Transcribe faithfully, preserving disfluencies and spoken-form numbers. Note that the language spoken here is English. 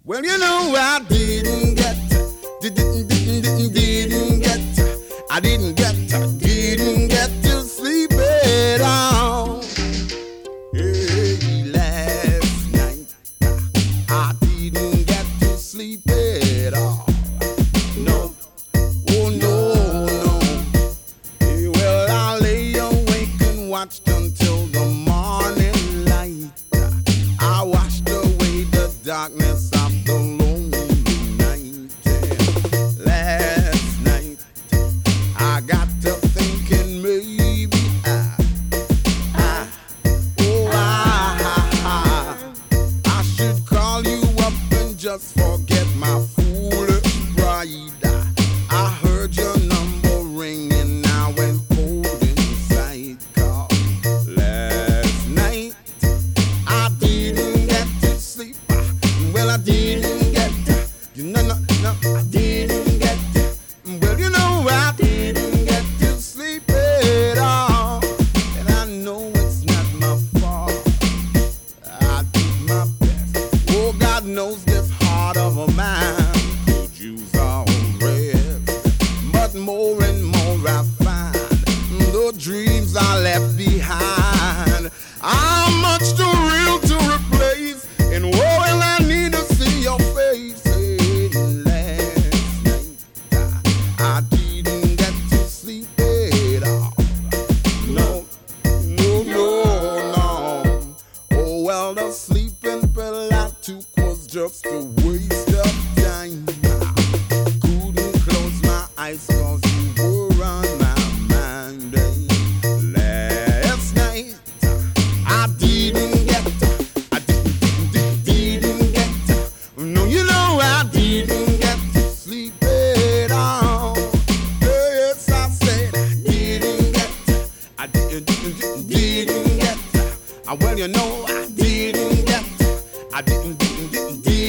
Well, you know I didn't get, didn't, didn't, didn't, didn't get, I didn't get, didn't get to sleep at all. Hey, last night I didn't get to sleep at all. No, oh no, no. Hey, well, I lay awake and watched until the morning light. I washed away the darkness of the lonely night. And last night I got to thinking maybe I, I, oh I, I, I should call you up and just forget my foolish pride. I heard your number ringing, I went cold inside. 'Cause last night I didn't get to sleep. Well, I didn't get, you know, no, no, I didn't get, well, you know, I didn't get to sleep at all. And I know it's not my fault. I did my best. Oh, God knows this heart of a man could use all rest. But more and more I find the dreams I left behind are much too real to replace. And oh, well, I need to see your face. And last night I, I didn't get to sleep at all. No, no, no, no. Oh, well, the sleeping pill I took was just a waste of time. I couldn't close my eyes 'cause you were on my mind. And last night I didn't get, I didn't, didn't, didn't get, no, you know I didn't get to sleep at all. Yes, I said I didn't get, I didn't, didn't, didn't get, well, you know I didn't get, I didn't, didn't, didn't, didn't